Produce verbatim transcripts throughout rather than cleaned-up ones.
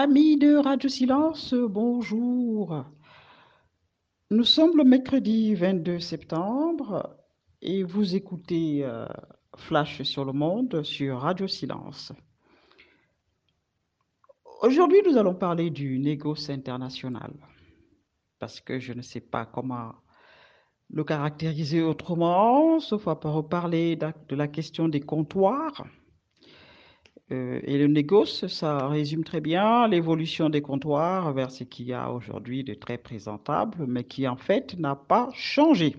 Amis de Radio Silence, bonjour. Nous sommes le mercredi vingt-deux septembre et vous écoutez euh, Flash sur le monde sur Radio Silence. Aujourd'hui, nous allons parler du négoce international parce que je ne sais pas comment le caractériser autrement, sauf à reparler de la question des comptoirs. Euh, et le négoce, ça résume très bien l'évolution des comptoirs vers ce qu'il y a aujourd'hui de très présentable, mais qui en fait n'a pas changé.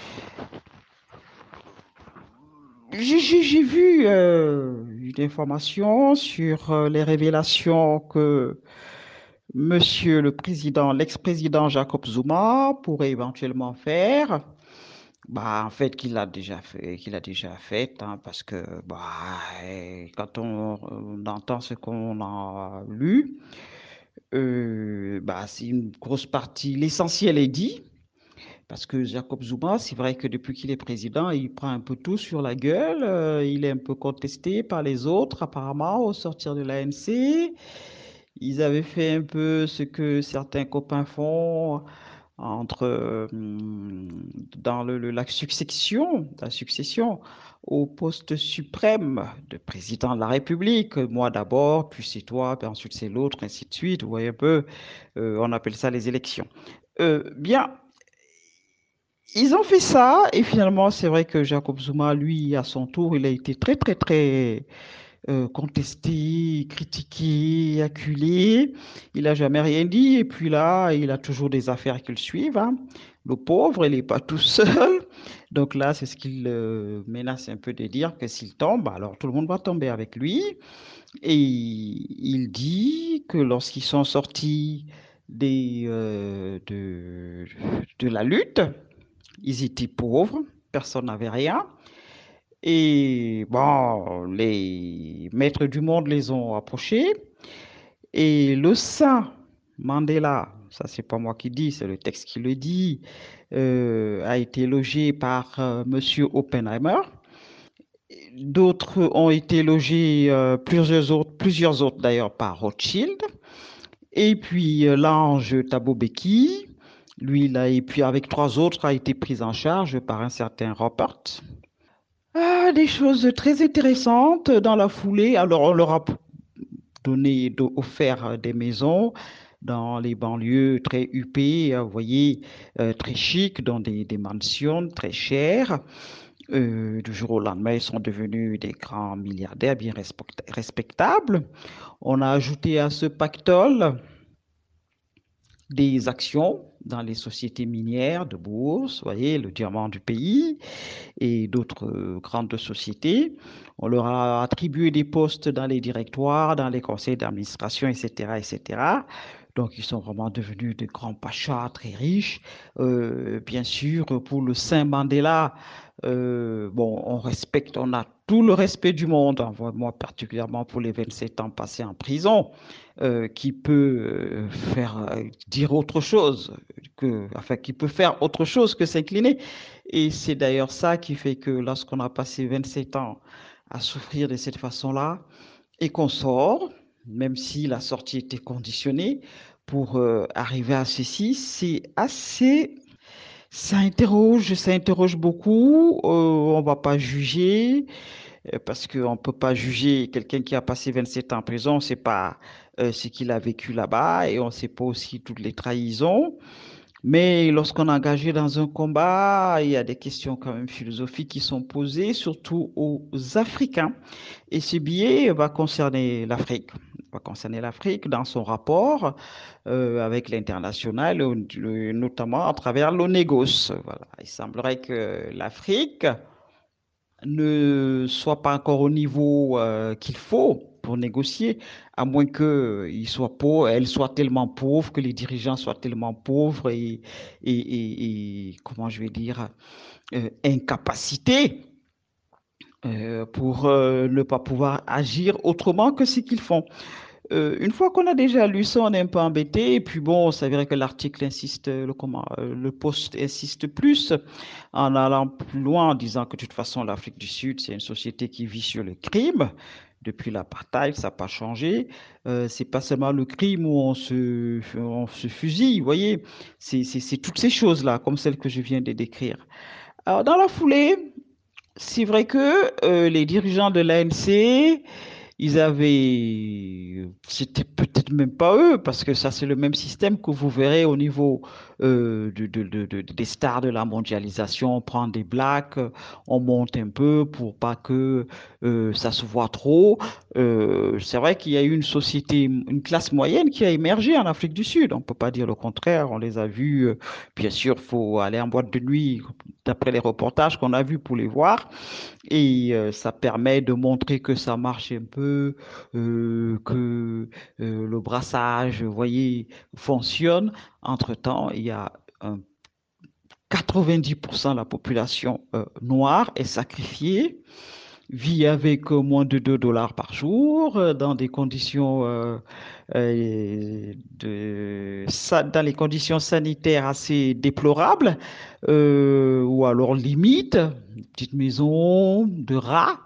J'ai j'ai vu euh, une information sur euh, les révélations que Monsieur le Président, l'ex-président Jacob Zuma pourrait éventuellement faire. Bah, en fait, qu'il a déjà fait, qu'il a déjà fait, hein, parce que bah, eh, quand on, on entend ce qu'on a lu, euh, bah, c'est une grosse partie, l'essentiel est dit, parce que Jacob Zuma, c'est vrai que depuis qu'il est président, il prend un peu tout sur la gueule, euh, il est un peu contesté par les autres, apparemment, au sortir de l'A N C. Ils avaient fait un peu ce que certains copains font entre euh, dans le, le- la succession, la succession au poste suprême de président de la République. Moi d'abord, puis c'est toi, puis ensuite c'est l'autre, ainsi de suite. Vous voyez un peu, euh, on appelle ça les élections. Euh, bien, ils ont fait ça et finalement, c'est vrai que Jacob Zuma, lui, à son tour, il a été très, très, très euh, contesté, critiqué, acculé. Il n'a jamais rien dit. Et puis là, il a toujours des affaires qui le suivent, hein. Le pauvre, il n'est pas tout seul. Donc là, c'est ce qu'il euh, menace un peu de dire que s'il tombe, alors tout le monde va tomber avec lui. Et il dit que lorsqu'ils sont sortis des, euh, de, de la lutte, ils étaient pauvres, personne n'avait rien. Et bon, les maîtres du monde les ont approchés. Et le saint Mandela, ça c'est pas moi qui dis, c'est le texte qui le dit, euh, a été logé par euh, Monsieur Oppenheimer. D'autres ont été logés, euh, plusieurs autres, plusieurs autres d'ailleurs par Rothschild. Et puis euh, l'ange Thabo Mbeki, lui, là, et puis avec trois autres, a été pris en charge par un certain Robert. Ah, des choses très intéressantes dans la foulée. Alors, on leur a donné, do- offert euh, des maisons dans les banlieues très huppées, euh, vous voyez, euh, très chic, dans des, des mansions très chères. Euh, du jour au lendemain, ils sont devenus des grands milliardaires bien respect- respectables. On a ajouté à ce pactole des actions dans les sociétés minières de bourse, vous voyez, le diamant du pays et d'autres euh, grandes sociétés. On leur a attribué des postes dans les directoires, dans les conseils d'administration, et cetera, et cetera. Donc, ils sont vraiment devenus de grands pachas très riches. Euh, bien sûr, pour le Saint Mandela, euh, bon, on respecte, on a tout le respect du monde, hein, moi particulièrement pour les vingt-sept ans passés en prison, euh, qui peut euh, faire euh, dire autre chose que, enfin, qui peut faire autre chose que s'incliner. Et c'est d'ailleurs ça qui fait que lorsqu'on a passé vingt-sept ans à souffrir de cette façon-là et qu'on sort, même si la sortie était conditionnée, pour euh, arriver à ceci, c'est assez... Ça interroge, ça interroge beaucoup. Euh, on va pas juger euh, parce qu'on ne peut pas juger quelqu'un qui a passé vingt-sept ans en prison. On ne sait pas euh, ce qu'il a vécu là-bas et on ne sait pas aussi toutes les trahisons. Mais lorsqu'on est engagé dans un combat, il y a des questions quand même philosophiques qui sont posées, surtout aux Africains. Et ce billet va concerner l'Afrique, va concerner l'Afrique dans son rapport euh, avec l'international, euh, notamment à travers le négoce. Voilà. Il semblerait que l'Afrique ne soit pas encore au niveau euh, qu'il faut pour négocier, à moins que il soit pauvre, elle soit tellement pauvre, que les dirigeants soient tellement pauvres et, et, et- et, comment je vais dire, euh, incapacités euh, pour euh, ne pas pouvoir agir autrement que ce qu'ils font. Euh, une fois qu'on a déjà lu ça, on est un peu embêté. Et puis bon, c'est vrai que l'article insiste, le, comment, euh, le poste insiste plus en allant plus loin, en disant que de toute façon, l'Afrique du Sud, c'est une société qui vit sur le crime. depuis l'apartheid, ça n'a pas changé. Euh, c'est pas seulement le crime où on se, on se fusille, vous voyez, c'est c'est- c'est toutes ces choses-là, comme celles que je viens de décrire. Alors, dans la foulée, c'est vrai que euh, les dirigeants de l'A N C, ils avaient, c'était peut-être même pas eux, parce que ça, c'est le même système que vous verrez au niveau euh, de, de- de- de- des stars de la mondialisation. On prend des blacks, euh, on monte un peu pour pas que euh, ça se voit trop. Euh, c'est vrai qu'il y a eu une société, une classe moyenne qui a émergé en Afrique du Sud. On peut pas dire le contraire. On les a vus. euh, Bien sûr, faut aller en boîte de nuit, d'après les reportages qu'on a vus pour les voir. Et euh, ça permet de montrer que ça marche un peu, euh, que euh, le brassage, vous voyez, fonctionne. Entre-temps, il y a un quatre-vingt-dix pour cent de la population euh, noire est sacrifiée, vit avec euh, moins de deux dollars par jour, euh, dans des conditions, euh, euh, de, sa- dans les conditions sanitaires assez déplorables, euh, ou alors limite, une petite maison de rats,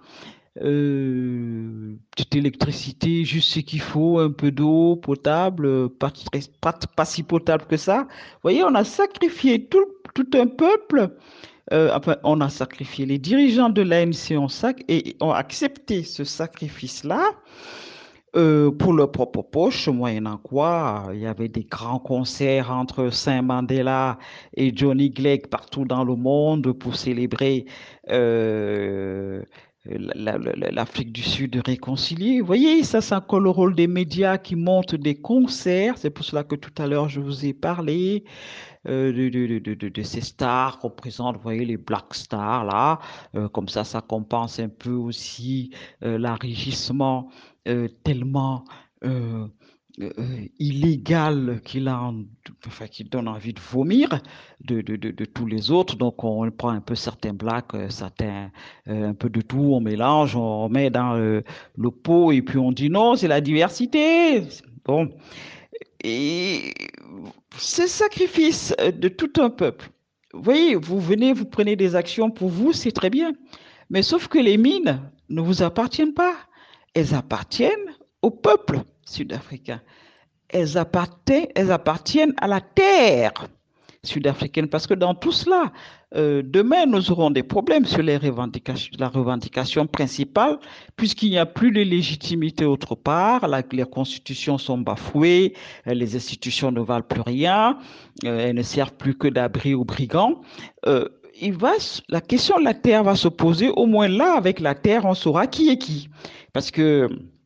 euh, petite électricité, juste ce qu'il faut, un peu d'eau potable, euh, pas, très- pas, pas si potable que ça. Vous voyez, on a sacrifié tout, tout un peuple, euh, enfin, on a sacrifié les dirigeants de l'A N C ont, sac et ont accepté ce sacrifice-là euh, pour leur propre poche, moyennant quoi il y avait des grands concerts entre Saint Mandela et Johnny Clegg partout dans le monde pour célébrer euh, la- la- la- l'Afrique du Sud réconciliée. Vous voyez, ça, c'est encore le rôle des médias qui montent des concerts. C'est pour cela que tout à l'heure, je vous ai parlé euh, de, de, de, de, de ces stars qu'on présente, vous voyez, les black stars, là. Euh, comme ça, ça compense un peu aussi euh, l'enrichissement euh, tellement euh, euh, illégal qu'il a, en- enfin, qui donne envie de vomir de, de, de, de tous les autres. Donc, on prend un peu certains blacks, euh, certains, euh, un peu de tout, on mélange, on met dans euh, le pot et puis on dit non, c'est la diversité. Bon, et ce sacrifice euh, de tout un peuple, vous voyez, vous venez, vous prenez des actions pour vous, c'est très bien. Mais sauf que les mines ne vous appartiennent pas. Elles appartiennent au peuple sud-africain. Elles appartiennent, elles appartiennent à la terre sud-africaine. Parce que dans tout cela, euh, demain, nous aurons des problèmes sur les revendications, la revendication principale, puisqu'il n'y a plus de légitimité autre part, la- les constitutions sont bafouées, euh, les institutions ne valent plus rien, euh, elles ne servent plus que d'abri aux brigands. Euh, il va, la question de la terre va se poser, au moins là, avec la terre, on saura qui est qui. Parce que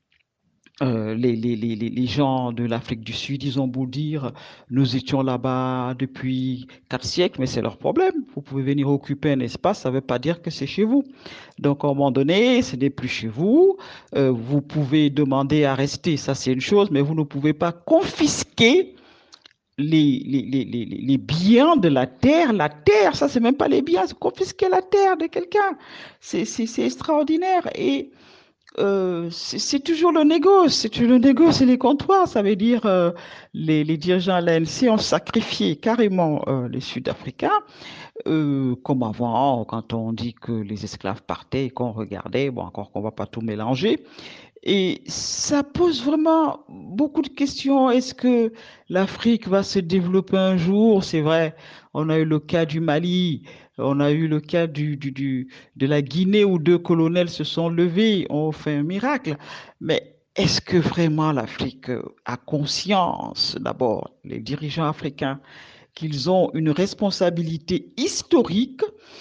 euh, les, les, les, les gens de l'Afrique du Sud, ils ont beau dire, nous étions là-bas depuis quatre siècles, mais c'est leur problème. Vous pouvez venir occuper un espace, ça ne veut pas dire que c'est chez vous. Donc, à un moment donné, ce n'est plus chez vous. Euh, vous pouvez demander à rester, ça c'est une chose, mais vous ne pouvez pas confisquer les, les, les, les, les biens de la terre. La terre, ça c'est même pas les biens, c'est confisquer la terre de quelqu'un. C'est, c'est, c'est extraordinaire. Et euh, c'est c'est toujours le négoce, c'est toujours le négoce et les comptoirs. Ça veut dire euh, les, les dirigeants de l'A N C ont sacrifié carrément euh, les Sud-Africains, euh, comme avant, quand on dit que les esclaves partaient et qu'on regardait, bon, encore qu'on va pas tout mélanger. Et ça pose vraiment beaucoup de questions. Est-ce que l'Afrique va se développer un jour? C'est vrai, on a eu le cas du Mali, on a eu le cas du, du, du- de la Guinée où deux colonels se sont levés, ont fait un miracle. Mais est-ce que vraiment l'Afrique euh, a conscience, d'abord, les dirigeants africains, qu'ils ont une responsabilité historique?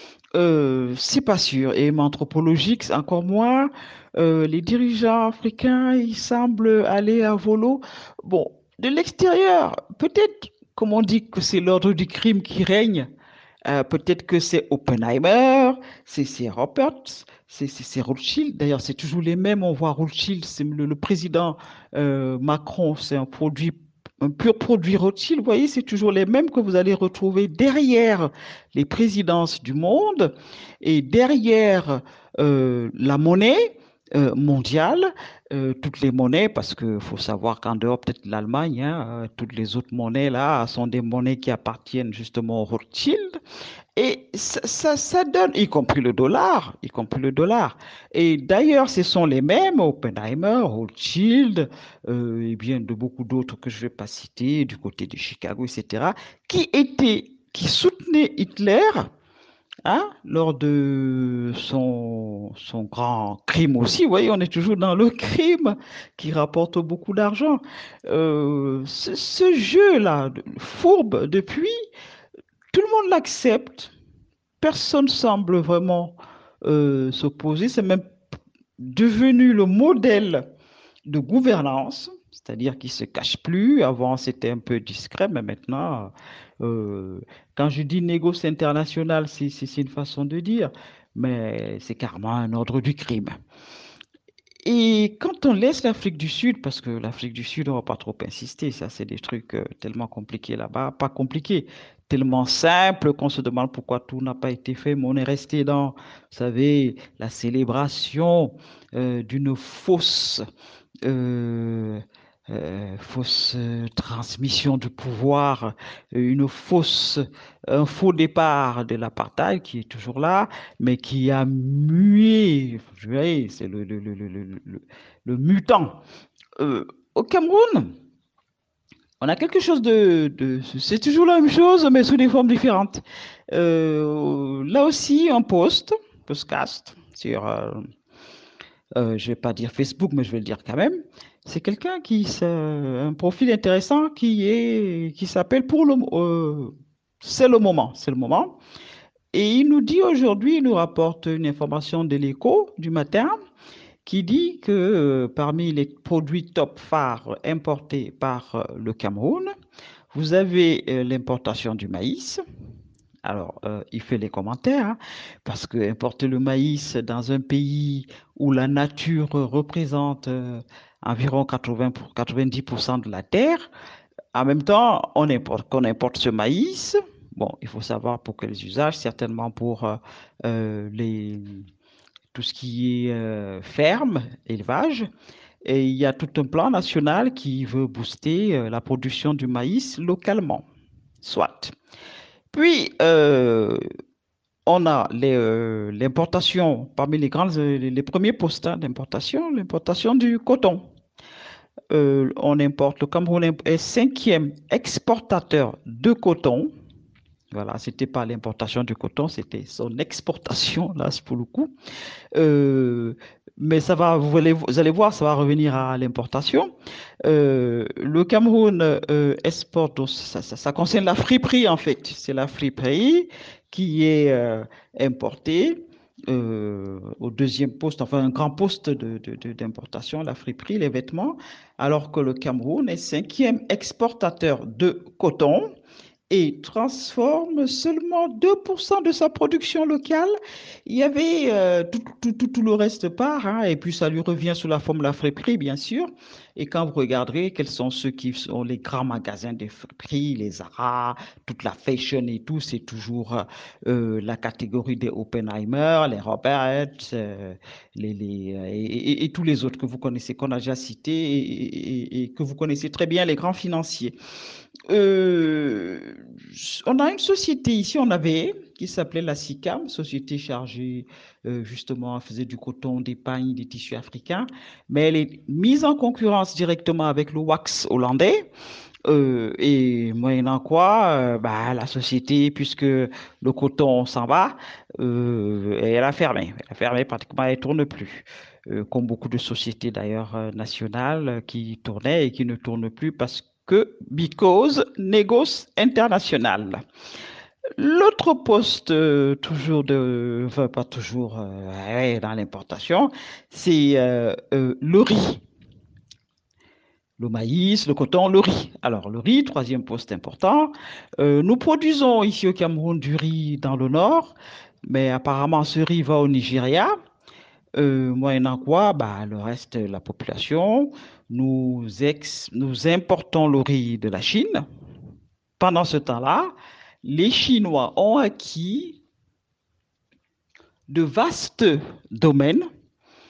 Euh, c'est pas sûr. Et anthropologique, c'est encore moins. Euh, les dirigeants africains, ils semblent aller à volo. Bon, de l'extérieur, peut-être, comme on dit que c'est l'ordre du crime qui règne, euh, peut-être que c'est Oppenheimer, c'est c'est Roberts, c'est c'est- c'est Rothschild. D'ailleurs, c'est toujours les mêmes. On voit Rothschild, c'est le, le président euh, Macron, c'est un produit, un pur produit Rothschild. Vous voyez, c'est toujours les mêmes que vous allez retrouver derrière les présidences du monde et derrière euh, la monnaie. euh, mondiale, euh, toutes les monnaies, parce qu'il faut savoir qu'en dehors peut-être de l'Allemagne, hein, euh, toutes les autres monnaies là sont des monnaies qui appartiennent justement au Rothschild. Et ça, ça, ça donne, y compris le dollar, y compris le dollar. Et d'ailleurs, ce sont les mêmes, Oppenheimer, Rothschild, euh, et bien de beaucoup d'autres que je ne vais pas citer, du côté de Chicago, et cetera, qui étaient, qui soutenaient Hitler, hein, lors de son, son grand crime aussi. Vous voyez, on est toujours dans le crime qui rapporte beaucoup d'argent. Euh, ce, ce jeu-là, de- fourbe depuis, tout le monde l'accepte. Personne semble vraiment euh, s'opposer. C'est même devenu le modèle de gouvernance, c'est-à-dire qu'il ne se cache plus. Avant, c'était un peu discret, mais maintenant, euh, quand je dis négoce international, c'est c'est- c'est une façon de dire, mais c'est carrément un ordre du crime. Et quand on laisse l'Afrique du Sud, parce que l'Afrique du Sud, on ne va pas trop insister, ça c'est des trucs euh, tellement compliqués là-bas, pas compliqués, tellement simples qu'on se demande pourquoi tout n'a pas été fait, mais on est resté dans, vous savez, la célébration euh, d'une fausse euh, euh, fausse euh, transmission du pouvoir, euh, une fausse, un faux départ de l'apartheid qui est toujours là, mais qui a mué, vous voyez, c'est le, le, le, le, le, le- le mutant. Euh, Au Cameroun, on a quelque chose de, de- c'est toujours la même chose, mais sous des formes différentes. Euh, là aussi, un post, podcast sur, euh, euh, je vais pas dire Facebook, mais je vais le dire quand même. C'est quelqu'un qui, c'est un profil intéressant qui est, qui s'appelle pour le, euh, c'est le moment, c'est le moment. Et il nous dit aujourd'hui, il nous rapporte une information de l'Écho du matin qui dit que euh, parmi les produits top phares importés par euh, le Cameroun, vous avez euh, l'importation du maïs. Alors, euh, il fait les commentaires, hein, parce que importer le maïs dans un pays où la nature représente euh, environ quatre-vingts pour- quatre-vingt-dix pour cent de la terre, en même temps, on importe, qu'on importe ce maïs. Bon, il faut savoir pour quels usages, certainement pour euh, euh, les, tout ce qui est euh, ferme, élevage. Et il y a tout un plan national qui veut booster euh, la production du maïs localement, soit. Puis, euh, on a les, euh, l'importation, parmi les grands, euh, les, les premiers postes hein, d'importation, l'importation du coton. Euh, on importe, le Cameroun est cinquième exportateur de coton. Voilà, c'était pas l'importation du coton, c'était son exportation, là, c'est pour le coup. Euh, mais ça va, vous allez, vous allez voir, ça va revenir à l'importation. Euh, le Cameroun euh, exporte, donc ça, ça, ça concerne la friperie en fait. C'est la friperie qui est euh, importée euh, au deuxième poste, enfin un grand poste de, de- de- d'importation, la friperie, les vêtements, alors que le Cameroun est cinquième exportateur de coton et transforme seulement deux pour cent de sa production locale. Il y avait euh, tout, tout, tout, tout le reste part, hein, et puis ça lui revient sous la forme de la friperie, bien sûr. Et quand vous regarderez quels sont ceux qui sont les grands magasins de friperie, les Zara, toute la fashion et tout, c'est toujours euh, la catégorie des Oppenheimer, les Roberts, euh, les, les, euh, et, et- et tous les autres que vous connaissez, qu'on a déjà cités et, et- et que vous connaissez très bien, les grands financiers. Euh, on a une société ici, on avait, qui s'appelait la SICAM, société chargée euh, justement, elle faisait du coton, des pailles, des tissus africains, mais elle est mise en concurrence directement avec le wax hollandais. Euh, et moyennant quoi, euh, bah, la société, puisque le coton s'en va, euh, elle a fermé. Elle a fermé pratiquement, elle ne tourne plus. Euh, comme beaucoup de sociétés d'ailleurs euh, nationales euh, qui tournaient et qui ne tournent plus parce que, because, négoce international. L'autre poste, euh, toujours de, enfin pas toujours euh, ouais, dans l'importation, c'est euh, euh, le riz. Le maïs, le coton, le riz. Alors, le riz, troisième poste important. Euh, nous produisons ici au Cameroun du riz dans le nord, mais apparemment, ce riz va au Nigeria. Euh, moyennant quoi, bah, le reste de la population, nous, ex- nous importons le riz de la Chine. Pendant ce temps-là, les Chinois ont acquis de vastes domaines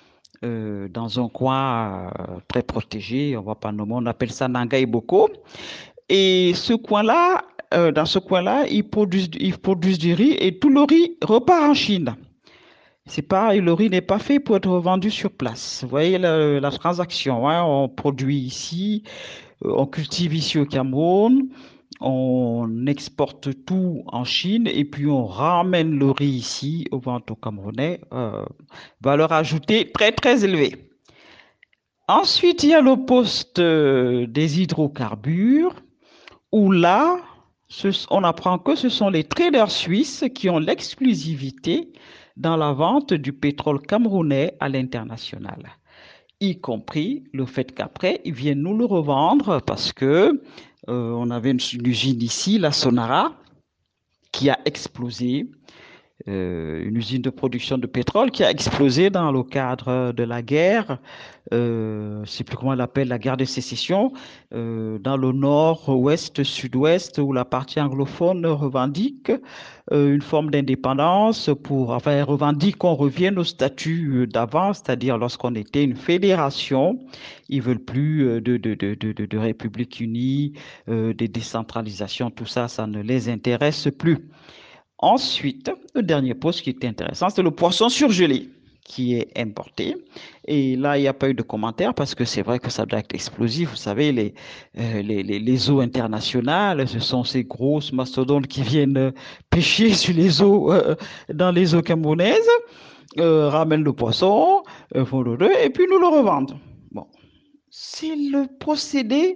euh, dans un coin euh, très protégé, on va pas nommer, on appelle ça Nanga Boko. Et ce coin-là, euh, dans ce coin-là, ils produisent, ils produisent du riz et tout le riz repart en Chine. C'est pas, le riz n'est pas fait pour être vendu sur place. Vous voyez la, la transaction, hein, on produit ici, euh, on cultive ici au Cameroun, on exporte tout en Chine et puis on ramène le riz ici aux ventes aux Camerounais. Euh, valeur ajoutée très très élevée. Ensuite, il y a le poste euh, des hydrocarbures où là, ce- on apprend que ce sont les traders suisses qui ont l'exclusivité dans la vente du pétrole camerounais à l'international, y compris le fait qu'après, ils viennent nous le revendre parce que euh, on avait une, une usine ici, la Sonara, qui a explosé, euh, une usine de production de pétrole qui a explosé dans le cadre de la guerre, euh, je ne sais plus comment on l'appelle, la guerre de sécession, euh, dans le nord, ouest, sud-ouest, où la partie anglophone revendique euh, une forme d'indépendance pour, enfin, revendique qu'on revienne au statut d'avant, c'est-à-dire lorsqu'on était une fédération. Ils veulent plus euh, de, de, de, de, de République unie, euh, de décentralisation, tout ça, ça ne les intéresse plus. Ensuite, le dernier poste qui était intéressant, c'est le poisson surgelé qui est importé. Et là, il n'y a pas eu de commentaire parce que c'est vrai que ça doit être explosif. Vous savez, les, euh, les, les, les eaux internationales, ce sont ces grosses mastodontes qui viennent euh, pêcher sur les eaux, euh, dans les eaux camerounaises, euh, ramènent le poisson, euh, font le et puis nous le revendent. Bon, c'est le procédé.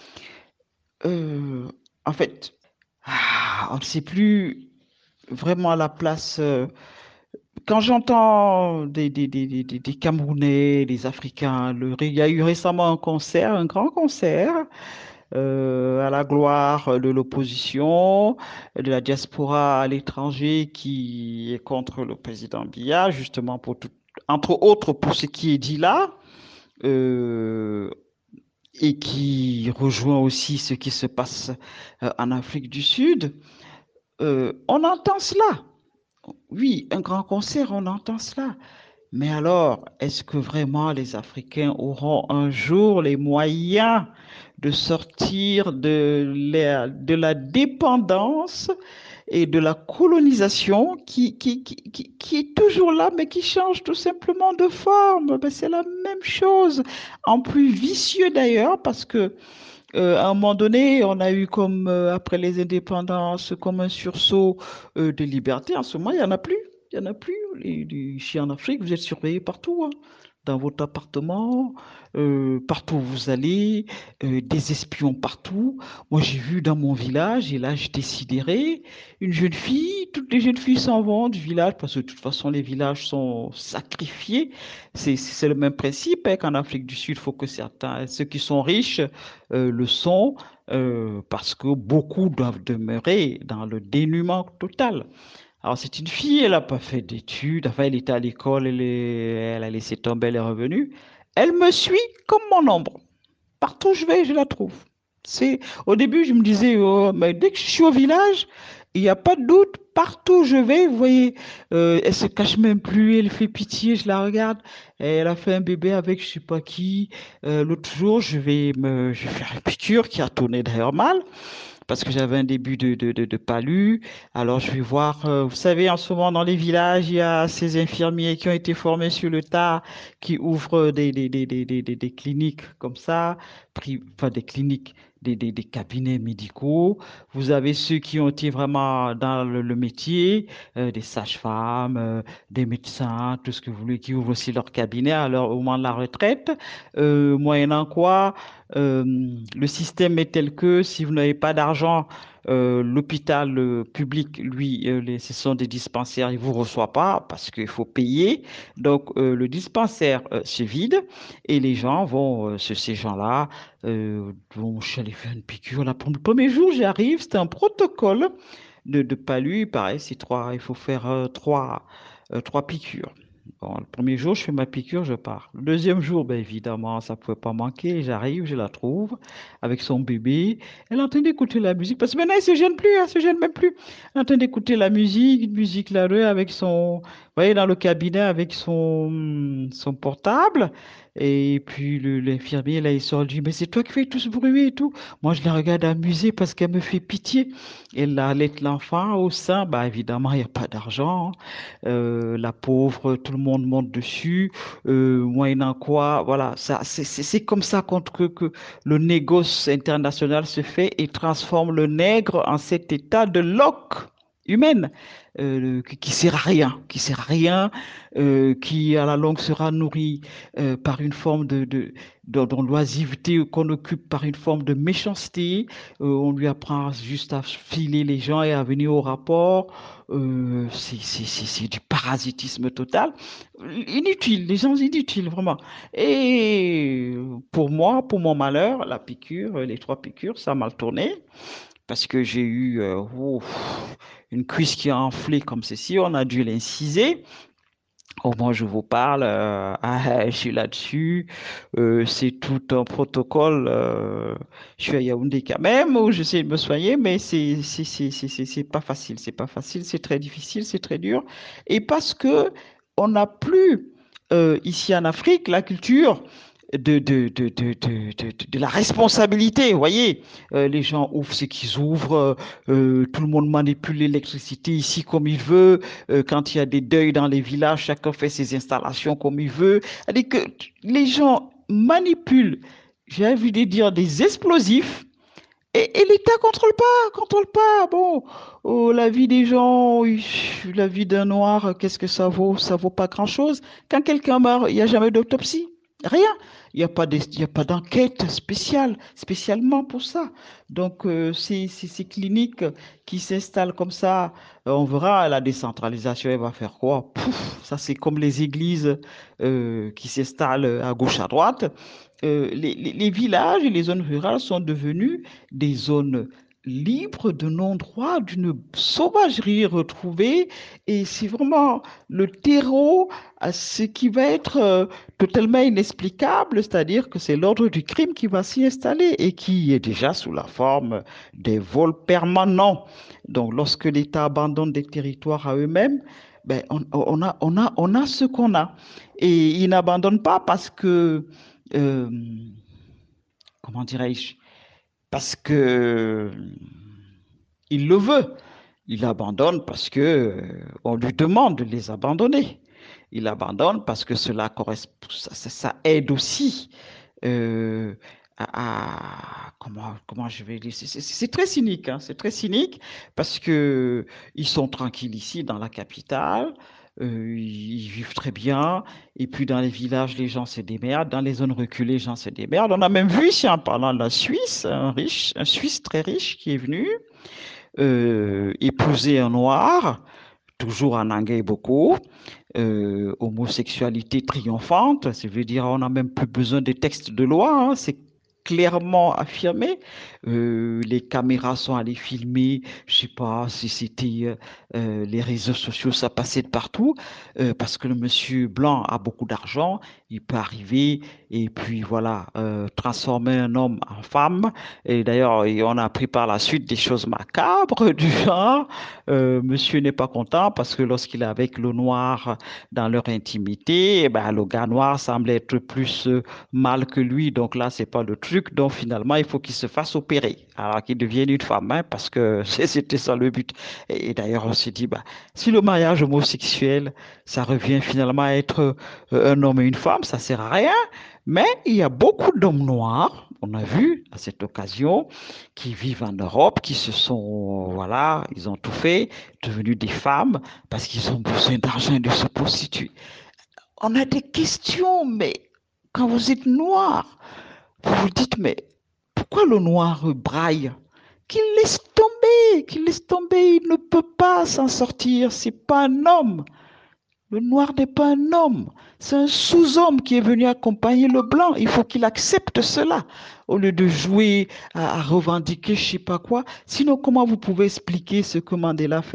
euh, en fait, ah, on ne sait plus vraiment à la place. euh, Quand j'entends des, des, des, des, des- des Camerounais, des Africains, le- il y a eu récemment un concert, un grand concert euh, à la gloire de l'opposition, de la diaspora à l'étranger qui est contre le président Biya, justement pour tout, entre autres pour ce qui est dit là, euh, et qui rejoint aussi ce qui se passe euh, en Afrique du Sud. Euh, on entend cela. Oui, un grand concert, on entend cela. Mais alors, est-ce que vraiment les Africains auront un jour les moyens de sortir de la, de la dépendance et de la colonisation qui, qui, qui, qui- qui est toujours là, mais qui change tout simplement de forme? Ben, c'est la même chose, en plus vicieux d'ailleurs, parce que euh, à un moment donné, on a eu comme, euh, après les indépendances, comme un sursaut euh, de liberté. En ce moment, il n'y en a plus. Il n'y en a plus. Les, les- ici en Afrique, vous êtes surveillés partout, hein. Dans votre appartement, euh, partout où vous allez, euh, des espions partout. Moi, j'ai vu dans mon village, et là, j'étais sidéré, une jeune fille, toutes les jeunes filles s'en vont du village, parce que de toute façon, les villages sont sacrifiés. C'est, c'est le même principe, hein, qu'en Afrique du Sud, il faut que certains, ceux qui sont riches, euh, le sont, euh, parce que beaucoup doivent demeurer dans le dénuement total. Alors, c'est une fille, elle n'a pas fait d'études, enfin, elle était à l'école, elle, est- elle a laissé tomber, elle est revenue. Elle me suit comme mon ombre. Partout où je vais, je la trouve. C'est, au début, je me disais, oh, mais dès que je suis au village, il n'y a pas de doute. Partout où je vais, vous voyez, euh, elle se cache même plus, elle fait pitié, je la regarde. Elle a fait un bébé avec je sais pas qui. Euh, l'autre jour, je vais me, je vais faire une piqûre qui a tourné d'ailleurs mal parce que j'avais un début de, de, de, de palu. Alors, je vais voir, euh, vous savez, en ce moment, dans les villages, il y a ces infirmiers qui ont été formés sur le tas, qui ouvrent des, des, des, des, des, des- des cliniques comme ça, pri- enfin des cliniques, des, des, des cabinets médicaux. Vous avez ceux qui ont été vraiment dans le, le métier, euh, des sages-femmes, euh, des médecins, tout ce que vous voulez, qui ouvrent aussi leur cabinet à leur, au moment de la retraite, euh, moyennant quoi euh, le système est tel que si vous n'avez pas d'argent, euh, l'hôpital euh, public, lui, euh, les- ce sont des dispensaires, il ne vous reçoit pas parce qu'il faut payer. Donc, euh, le dispensaire euh, se vide et les gens vont, euh, ce- ces gens-là, euh, vont, je suis allé faire une piqûre. Là, pour le premier jour, j'arrive, c'était un protocole de, de palu. Pareil, c'est trois, il faut faire euh, trois, euh, trois piqûres. Bon, le premier jour, je fais ma piqûre, je pars. Le deuxième jour, ben évidemment, ça ne pouvait pas manquer. J'arrive, je la trouve avec son bébé. Elle est en train d'écouter la musique parce que maintenant, elle ne se gêne plus, elle ne se gêne même plus. Elle est en train d'écouter la musique, une musique là, là, avec son, vous voyez, dans le cabinet avec son, son portable. Et puis le- l'infirmier, là, il sort, il dit, mais c'est toi qui fais tout ce bruit et tout. Moi, je la regarde amusée parce qu'elle me fait pitié. Elle allait l'enfant au sein, bah évidemment, il n'y a pas d'argent, hein. Euh, la pauvre, tout le monde monte dessus, euh, moyennant quoi, voilà, ça, c'est c'est- c'est comme ça contre que, que le négoce international se fait et transforme le nègre en cet état de loque humaine, euh, qui, qui sert à rien, qui sert à rien, euh, qui à la longue sera nourri euh, par une forme de, de, de, de loisiveté qu'on occupe par une forme de méchanceté. Euh, on lui apprend juste à filer les gens et à venir au rapport. Euh, c'est c'est- c'est- c'est du parasitisme total. Inutile, les gens inutiles, vraiment. Et pour moi, pour mon malheur, la piqûre, les trois piqûres, ça a mal tourné parce que j'ai eu euh, ouf, une cuisse qui a enflé comme ceci. On a dû l'inciser. Au moins, je vous parle, euh, ah, je suis là-dessus. Euh, c'est tout un protocole. Euh, je suis à Yaoundé quand même, où j'essaie de me soigner, mais c'est c'est c'est c'est c'est c'est pas facile. C'est pas facile, c'est très difficile, c'est très dur. Et parce que on n'a plus euh, ici en Afrique la culture de, de, de, de, de, de, de la responsabilité. Vous voyez, Euh, les gens ouvrent ce qu'ils ouvrent, euh, tout le monde manipule l'électricité ici comme il veut. Euh, quand il y a des deuils dans les villages, chacun fait ses installations comme il veut. C'est-à-dire que t- les gens manipulent, j'ai envie de dire, des explosifs et, et l'État contrôle pas, contrôle pas. Bon, oh, la vie des gens, oui, la vie d'un noir, qu'est-ce que ça vaut? Ça vaut pas grand-chose. Quand quelqu'un meurt, il n'y a jamais d'autopsie. Rien. Il n'y a pas des- il y a pas d'enquête spéciale, spécialement pour ça. Donc, euh, ces, ces- ces cliniques qui s'installent comme ça, euh, on verra, la décentralisation, elle va faire quoi? Pouf, ça, c'est comme les églises euh, qui s'installent à gauche, à droite. Euh, les, les- les villages et les zones rurales sont devenus des zones libres de non-droit, d'une sauvagerie retrouvée. Et c'est vraiment le terreau à ce qui va être euh, totalement inexplicable, c'est-à-dire que c'est l'ordre du crime qui va s'y installer et qui est déjà sous la forme des vols permanents. Donc, lorsque l'État abandonne des territoires à eux-mêmes, ben, on, on a, on a, on a ce qu'on a. Et il n'abandonne pas parce que, euh, comment dirais-je, parce que il le veut. Il abandonne parce que euh, on lui demande de les abandonner. Il abandonne parce que cela correspond, ça, ça- ça aide aussi euh, à, à- comment, comment je vais dire, c'est c'est- c'est très cynique, hein, c'est très cynique parce que ils sont tranquilles ici dans la capitale, euh, ils vivent très bien, et puis dans les villages, les gens se démerdent, dans les zones reculées, les gens se démerdent. On a même vu ici en parlant de la Suisse, un riche, un Suisse très riche qui est venu euh, épouser un noir, toujours en anglais beaucoup, euh, homosexualité triomphante, ça veut dire on n'a même plus besoin des textes de loi, hein, c'est clairement affirmé. Euh, les caméras sont allées filmer, je sais pas si c'était euh, euh, les réseaux sociaux, ça passait de partout, euh, parce que le monsieur blanc a beaucoup d'argent, il peut arriver et puis voilà, euh, transformer un homme en femme. Et d'ailleurs, et on a appris par la suite des choses macabres du genre, euh, monsieur n'est pas content parce que lorsqu'il est avec le noir dans leur intimité, eh ben, le gars noir semble être plus euh, mâle que lui. Donc là, c'est pas le truc. Donc finalement, il faut qu'il se fasse opérer. Alors qu'il devienne une femme, hein, parce que c'était ça le but. Et, et d'ailleurs, on s'est dit, bah, si le mariage homosexuel, ça revient finalement à être euh, un homme et une femme, ça sert à rien. Mais il y a beaucoup d'hommes noirs, on a vu à cette occasion, qui vivent en Europe, qui se sont, voilà, ils ont tout fait, devenus des femmes parce qu'ils ont besoin d'argent et de se prostituer. On a des questions, mais quand vous êtes noir, vous vous dites, mais pourquoi le noir braille? Qu'il laisse tomber, qu'il laisse tomber, il ne peut pas s'en sortir, c'est pas un homme. Le noir n'est pas un homme, c'est un sous-homme qui est venu accompagner le blanc. Il faut qu'il accepte cela au lieu de jouer à, à revendiquer je ne sais pas quoi. Sinon, comment vous pouvez expliquer ce que Mandela fait?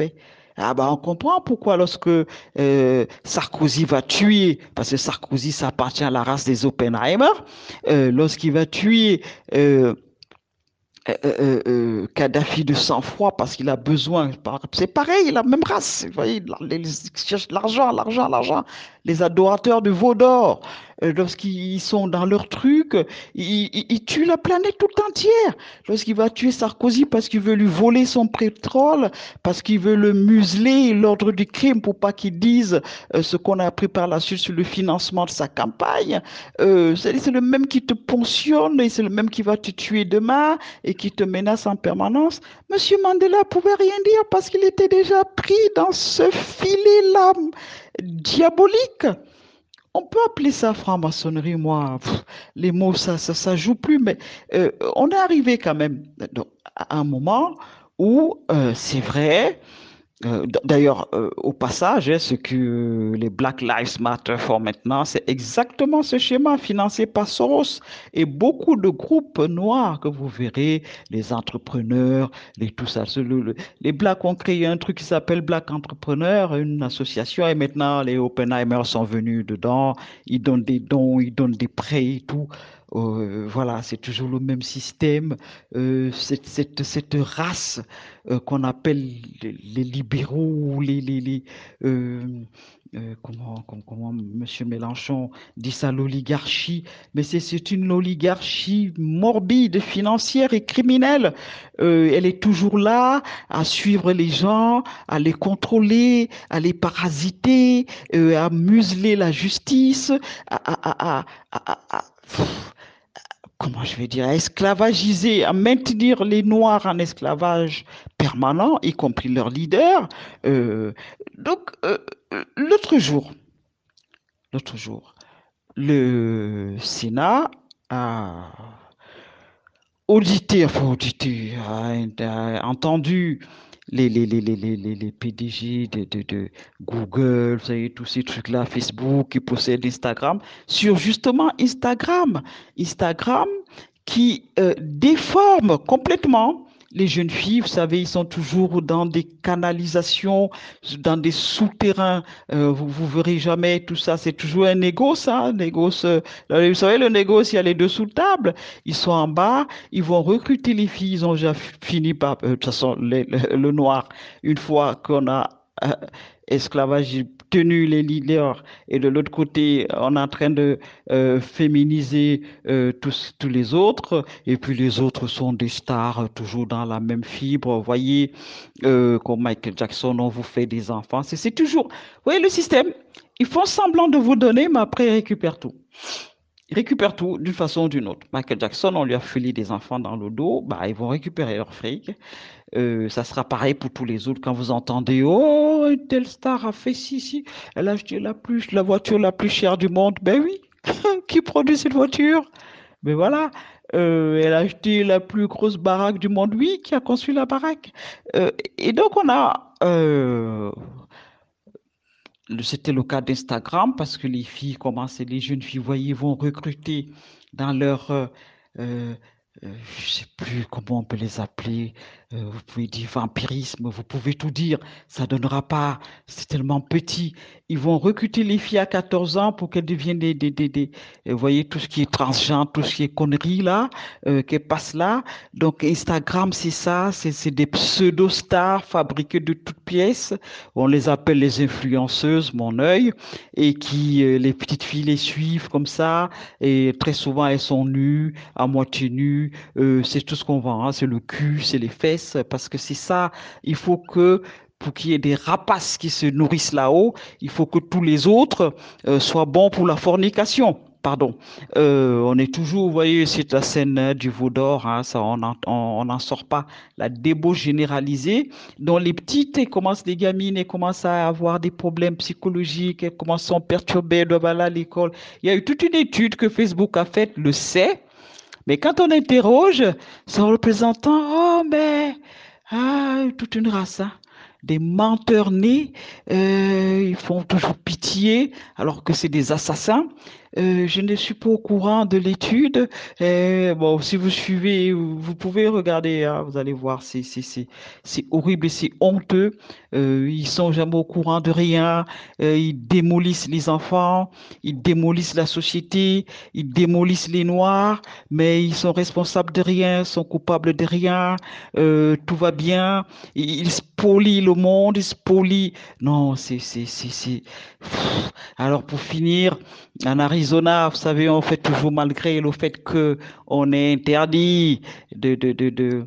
Ah bah on comprend pourquoi lorsque euh, Sarkozy va tuer, parce que Sarkozy ça appartient à la race des Oppenheimer, euh, lorsqu'il va tuer euh, euh, euh, euh, Kadhafi de sang-froid parce qu'il a besoin. C'est pareil, la même race. Vous voyez, les, les- ils cherchent l'argent, l'argent, l'argent. Les adorateurs de veau d'or, euh, lorsqu'ils sont dans leur truc, ils, ils- ils tuent la planète tout entière. Lorsqu'il va tuer Sarkozy parce qu'il veut lui voler son pétrole, parce qu'il veut le museler, l'ordre du crime pour pas qu'il dise euh, ce qu'on a appris par la suite sur le financement de sa campagne. Euh, c'est c'est le même qui te ponctionne et c'est le même qui va te tuer demain et qui te menace en permanence. Monsieur Mandela pouvait rien dire parce qu'il était déjà pris dans ce filet-là diabolique. On peut appeler ça franc-maçonnerie, moi. Pff, les mots, ça, ça, ça joue plus, mais euh, on est arrivé quand même donc, à un moment où euh, c'est vrai. Euh, d- D'ailleurs, euh, au passage, hein, ce que les Black Lives Matter font maintenant, c'est exactement ce schéma financé par Soros et beaucoup de groupes noirs que vous verrez, les entrepreneurs, les tout ça. ce- le- le- les Blacks ont créé un truc qui s'appelle Black Entrepreneur, une association, et maintenant les Oppenheimer sont venus dedans. Ils donnent des dons, ils donnent des prêts et tout. Euh, voilà, c'est toujours le même système. Euh, cette, cette, cette race euh, qu'on appelle les, les libéraux, les, les, les, euh, euh, comment, comment, comment M. Mélenchon dit ça, l'oligarchie, mais c'est c'est une oligarchie morbide, financière et criminelle. Euh, elle est toujours là à suivre les gens, à les contrôler, à les parasiter, euh, à museler la justice, à, à, à, à, à, à- comment je vais dire, à esclavagiser, à maintenir les Noirs en esclavage permanent, y compris leurs leaders. Euh, donc, euh, l'autre jour, l'autre jour, le Sénat a audité, enfin audité, a, a entendu les, les, les, les, les, les- les P D G de, de, de Google, vous savez, tous ces trucs-là, Facebook, qui possèdent Instagram, sur justement Instagram. Instagram qui euh, déforme complètement les jeunes filles. Vous savez, ils sont toujours dans des canalisations, dans des souterrains. Euh, vous, vous verrez jamais tout ça. C'est toujours un négoce, hein, un négoce. euh, vous savez, le négoce, il y a les deux sous table. Ils sont en bas, ils vont recruter les filles. Ils ont déjà fini par, euh, de toute façon, les- le, le noir. Une fois qu'on a euh, esclavage tenu les leaders et de l'autre côté, on est en train de euh, féminiser euh, tous, tous les autres. Et puis les autres sont des stars, euh, toujours dans la même fibre. Vous voyez, euh, comme Michael Jackson, on vous fait des enfants. C'est c'est toujours, vous voyez le système. Ils font semblant de vous donner, mais après, ils récupèrent tout. Ils récupèrent tout d'une façon ou d'une autre. Michael Jackson, on lui a filé des enfants dans le dos, bah, ils vont récupérer leur fric. Euh, ça sera pareil pour tous les autres. Quand vous entendez, oh, une telle star a fait ci, ci, elle a acheté la, plus, la voiture la plus chère du monde. Ben oui, qui produit cette voiture? Mais voilà, euh, elle a acheté la plus grosse baraque du monde. Oui, qui a construit la baraque. Euh, et donc, on a. Euh, le- c'était le cas d'Instagram parce que les filles commencent, les jeunes filles, vous voyez, vont recruter dans leur. Euh, euh, euh, je sais plus comment on peut les appeler. Euh, vous pouvez dire vampirisme, vous pouvez tout dire. Ça donnera pas. C'est tellement petit. Ils vont recruter les filles à quatorze ans pour qu'elles deviennent des, des, des, des- vous voyez, tout ce qui est transgenre, tout ce qui est conneries là, euh, qu'elles passent là. Donc Instagram, c'est ça, c'est c'est des pseudo-stars fabriquées de toutes pièces. On les appelle les influenceuses, mon œil, et qui, euh, les petites filles les suivent comme ça. Et très souvent, elles sont nues, à moitié nues. Euh, c'est tout ce qu'on vend, hein, c'est le cul, c'est les fesses, parce que c'est ça. Il faut que pour qu'il y ait des rapaces qui se nourrissent là-haut, il faut que tous les autres euh, soient bons pour la fornication. Pardon. Euh, on est toujours, vous voyez, c'est la scène euh, du veau d'or, hein, ça, on n'en on, on n'en sort pas. La débauche généralisée, dont les petites, elles commencent, les gamines, elles commencent à avoir des problèmes psychologiques, elles commencent à être perturbées, elles doivent aller à l'école. Il y a eu toute une étude que Facebook a faite, le sait, mais quand on interroge son représentant, oh, mais, ah, toute une race, hein. des menteurs nés. Euh, ils font toujours pitié alors que c'est des assassins. Euh, je ne suis pas au courant de l'étude. Euh, bon, si vous suivez, vous vous pouvez regarder, hein, vous allez voir, c'est c'est c'est c'est horrible et c'est honteux. Euh, ils sont jamais au courant de rien. Euh, ils démolissent les enfants, ils démolissent la société, ils démolissent les Noirs, mais ils sont responsables de rien, sont coupables de rien. Euh, tout va bien. Ils, ils spolient le monde, ils spolient. Non, c'est c'est c'est c'est. Pff. Alors pour finir. En Arizona, vous savez, on fait toujours malgré le fait que on est interdit de, de, de, de,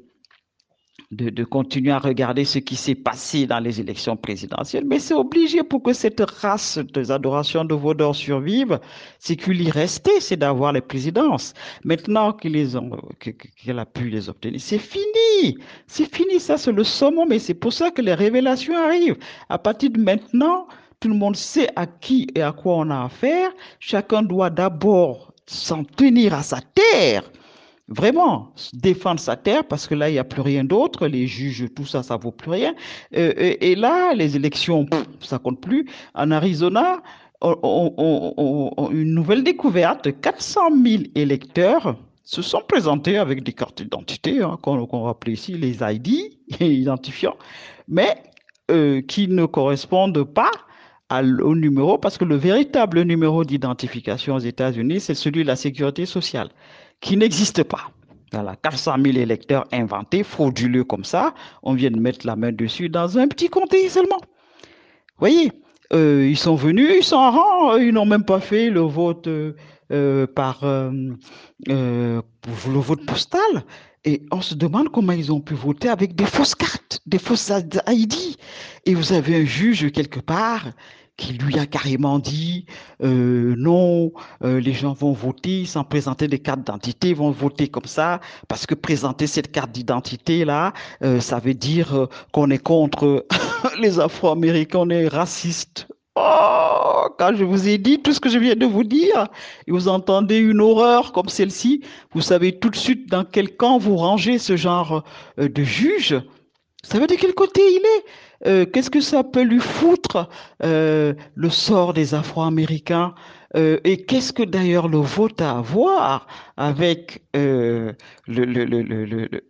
de, de continuer à regarder ce qui s'est passé dans les élections présidentielles. Mais c'est obligé pour que cette race des adorations de Vaudor survive. C'est qu'il y restait, c'est d'avoir les présidences. Maintenant qu'ils les ont, que- que- qu'elle a pu les obtenir, c'est fini. C'est fini, ça c'est le summum. Et c'est pour ça que les révélations arrivent. À partir de maintenant, tout le monde sait à qui et à quoi on a affaire. Chacun doit d'abord s'en tenir à sa terre. Vraiment, défendre sa terre parce que là, il n'y a plus rien d'autre. Les juges, tout ça, ça vaut plus rien. Euh, et, et là, les élections, pff, ça compte plus. En Arizona, on- on- on- on- une nouvelle découverte, quatre cent mille électeurs se sont présentés avec des cartes d'identité, hein, qu'on qu'on appelle ici les I D, identifiants, mais euh, qui ne correspondent pas à l- au numéro, parce que le véritable numéro d'identification aux États-Unis, c'est celui de la sécurité sociale qui n'existe pas. Voilà, quatre cent mille électeurs inventés, frauduleux comme ça. On vient de mettre la main dessus dans un petit comté seulement. Vous voyez, euh, ils sont venus, ils sont en rang, ils n'ont même pas fait le vote euh, euh, par euh, euh, le vote postal. Et on se demande comment ils ont pu voter avec des fausses cartes, des fausses I D. Et vous avez un juge quelque part qui lui a carrément dit euh, non, euh, les gens vont voter sans présenter des cartes d'identité, vont voter comme ça, parce que présenter cette carte d'identité-là, euh, ça veut dire euh, qu'on est contre les Afro-Américains, on est racistes. Oh, quand je vous ai dit tout ce que je viens de vous dire, et vous entendez une horreur comme celle-ci, vous savez tout de suite dans quel camp vous rangez ce genre euh, de juge. Vous savez de quel côté il est? Euh, qu'est-ce que ça peut lui foutre, euh, le sort des Afro-Américains? Euh, et qu'est-ce que d'ailleurs le vote a à voir avec euh, le, le, le, le, le- le-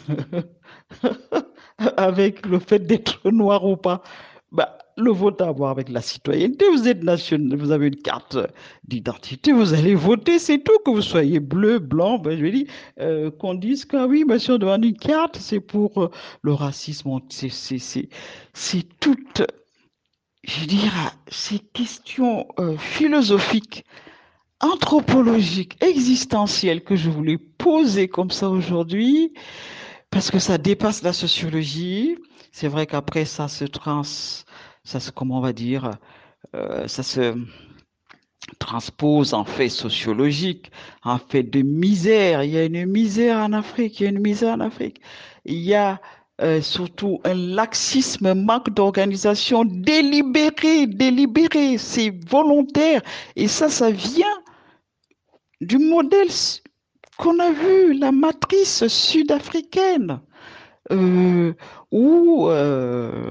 avec le fait d'être noir ou pas? Bah, le vote a à voir avec la citoyenneté. Vous êtes national, vous avez une carte d'identité, vous allez voter, c'est tout. Que vous soyez bleu, blanc, ben, je vais dire, euh, qu'on dise que ah oui, monsieur, on demande une carte, c'est pour euh, le racisme. on- C'est c'est- c'est- c'est toute, je dirais, ces questions euh, philosophiques, anthropologiques, existentielles que je voulais poser comme ça aujourd'hui, parce que ça dépasse la sociologie. C'est vrai qu'après, ça se trans, ça se, comment on va dire, euh, ça se transpose en fait sociologique, en fait de misère. Il y a une misère en Afrique, il y a une misère en Afrique. Il y a euh, surtout un laxisme, un manque d'organisation délibéré, délibéré, c'est volontaire. Et ça, ça vient du modèle qu'on a vu, la matrice sud-africaine, euh, où euh,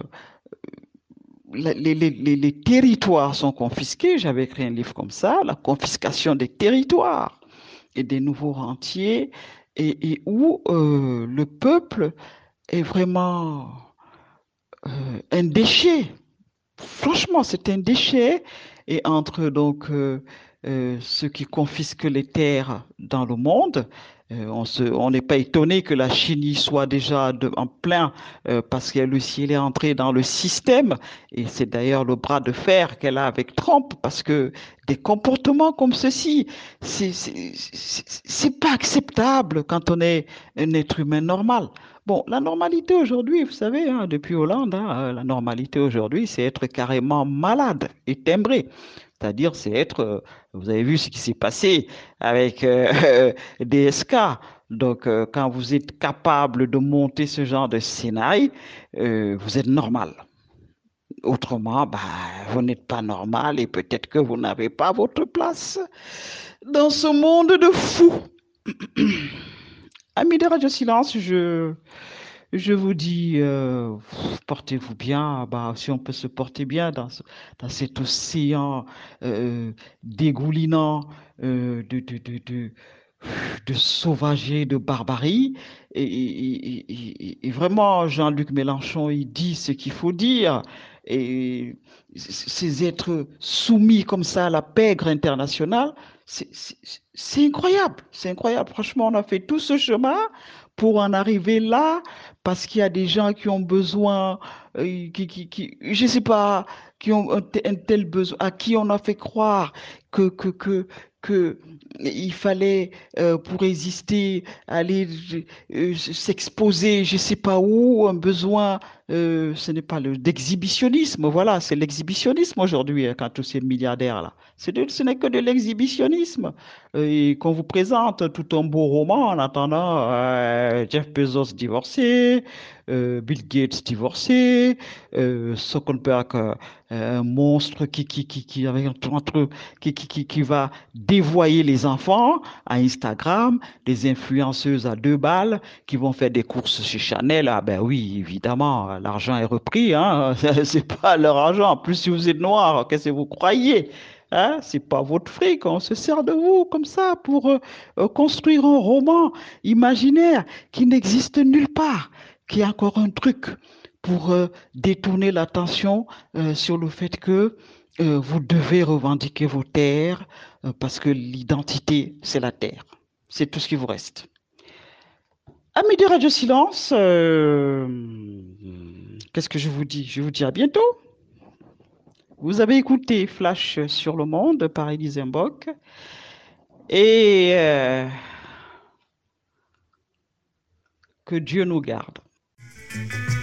les, les- les- les territoires sont confisqués. J'avais écrit un livre comme ça, la confiscation des territoires et des nouveaux rentiers, et, et où euh, le peuple est vraiment euh, un déchet. Franchement, c'est un déchet. Et entre donc euh, euh, ceux qui confisquent les terres dans le monde, euh, on se, on n'est pas étonné que la Chine y soit déjà de- en plein euh, parce qu'elle aussi elle est entrée dans le système. Et c'est d'ailleurs le bras de fer qu'elle a avec Trump parce que des comportements comme ceci, c'est c'est c'est- c'est pas acceptable quand on est un être humain normal. Bon, la normalité aujourd'hui, vous savez, hein, depuis Hollande, hein, euh, la normalité aujourd'hui, c'est être carrément malade et timbré. C'est-à-dire, c'est être, euh, vous avez vu ce qui s'est passé avec euh, D S K. Donc, euh, quand vous êtes capable de monter ce genre de scénario, euh, vous êtes normal. Autrement, bah, vous n'êtes pas normal et peut-être que vous n'avez pas votre place dans ce monde de fous. Amis de Radio Silence, je Je vous dis, euh, portez-vous bien. Bah, si on peut se porter bien dans, ce- dans cet océan euh, dégoulinant euh, de, de, de, de, de sauvagerie, de barbarie. Et, et- et- et- et vraiment, Jean-Luc Mélenchon, il dit ce qu'il faut dire. Et ces êtres soumis comme ça à la pègre internationale, c'est c'est- c'est incroyable. C'est incroyable. Franchement, on a fait tout ce chemin pour en arriver là parce qu'il y a des gens qui ont besoin, euh, qui, qui, qui, je sais pas, qui ont un, te- un tel besoin, à qui on a fait croire que, que, que, que il fallait, euh, pour résister, aller euh, s'exposer, je sais pas où, un besoin, euh, ce n'est pas le d'exhibitionnisme, voilà, c'est l'exhibitionnisme aujourd'hui, hein, quand tous ces milliardaires là. C'est de- ce n'est que de l'exhibitionnisme. Et qu'on vous présente tout un beau roman en attendant euh, Jeff Bezos divorcé, euh, Bill Gates divorcé, euh, Zuckerberg, euh, un monstre qui, qui, qui, qui, avec un truc, qui, qui, qui, qui va dévoyer les enfants à Instagram, des influenceuses à deux balles qui vont faire des courses chez Chanel. Ah ben oui, évidemment, l'argent est repris, hein. C'est pas leur argent. En plus, si vous êtes noir, qu'est-ce que vous croyez? Hein, c'est pas votre fric, on se sert de vous comme ça pour euh, euh, construire un roman imaginaire qui n'existe nulle part, qui est encore un truc pour euh, détourner l'attention euh, sur le fait que euh, vous devez revendiquer vos terres euh, parce que l'identité, c'est la terre. C'est tout ce qui vous reste. Amis de Radio Silence, euh, qu'est-ce que je vous dis? Je vous dis à bientôt. Vous avez écouté Flash sur le monde par Elise Mbok. Et euh, que Dieu nous garde.